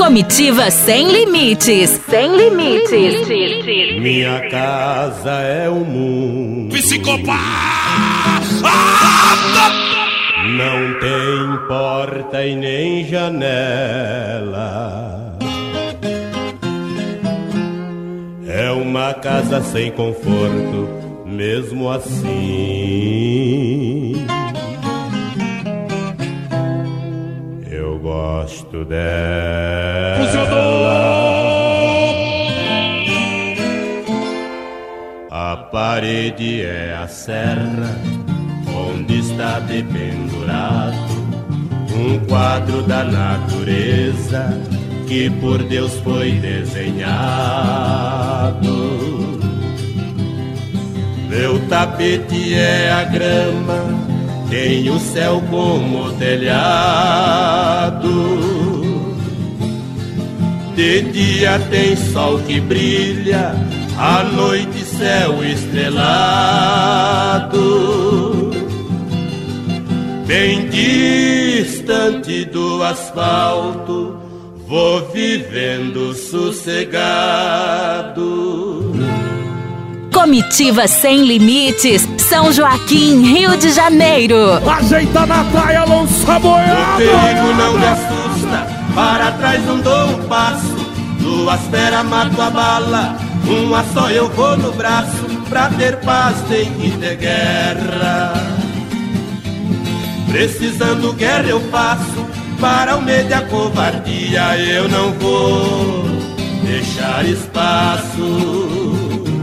Comitiva Sem Limites. Sem limites. Minha casa é o mundo. Psicopata! Não tem porta e nem janela. É uma casa sem conforto, mesmo assim. Eu gosto dela. A parede é a serra onde está dependurado um quadro da natureza que por Deus foi desenhado. Meu tapete é a grama, tem o céu como telhado. De dia tem sol que brilha, à noite céu estrelado. Bem distante do asfalto, vou vivendo sossegado. Comitiva Sem Limites, São Joaquim, Rio de Janeiro. Ajeita na praia, lança boiada. O perigo não me assusta, para trás não dou um passo. Duas feras mato a bala, uma só eu vou no braço. Pra ter paz tem que ter guerra. Precisando guerra eu faço, para o medo e a covardia eu não vou deixar espaço.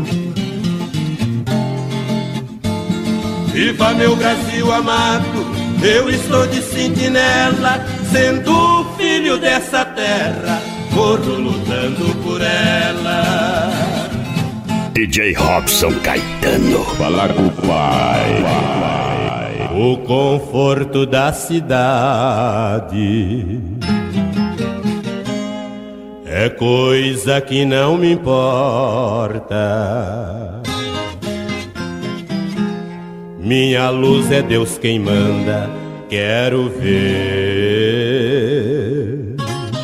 Viva meu Brasil amado, eu estou de sentinela, sendo filho dessa terra, corro lutando por ela. DJ Robson Caetano. Fala com o pai. O conforto da cidade é coisa que não me importa. Minha luz é Deus quem manda, quero ver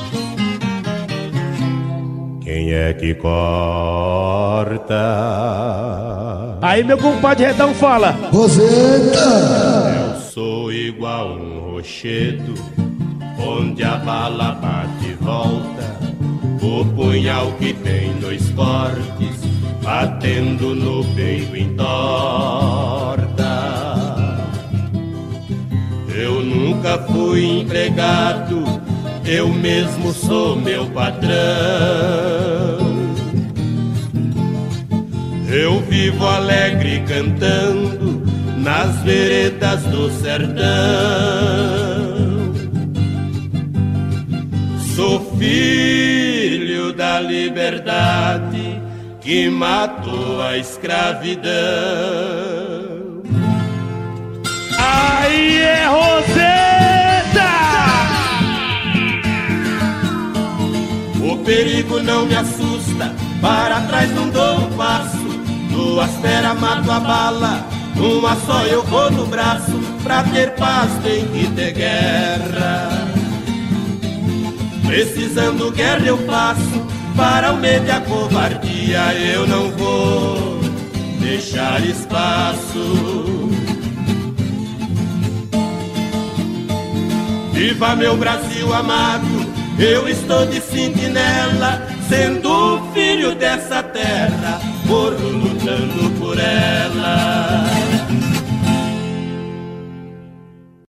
quem é que corta. Aí meu compadre Redão fala: Roseta! Eu sou igual um rochedo, onde a bala bate e volta. O punhal que tem dois cortes, batendo no peito entorta. Eu nunca fui empregado, eu mesmo sou meu patrão. Eu vivo alegre cantando nas veredas do sertão. Sou filho da liberdade que matou a escravidão. aí é Roseta! O perigo não me assusta, para trás não dou um passo. Duas feras mato a bala, uma só eu vou no braço. Pra ter paz tem que ter guerra. Precisando guerra eu faço, para o medo e a covardia eu não vou deixar espaço. Viva meu Brasil amado, eu estou de sentinela, sendo filho dessa terra, morro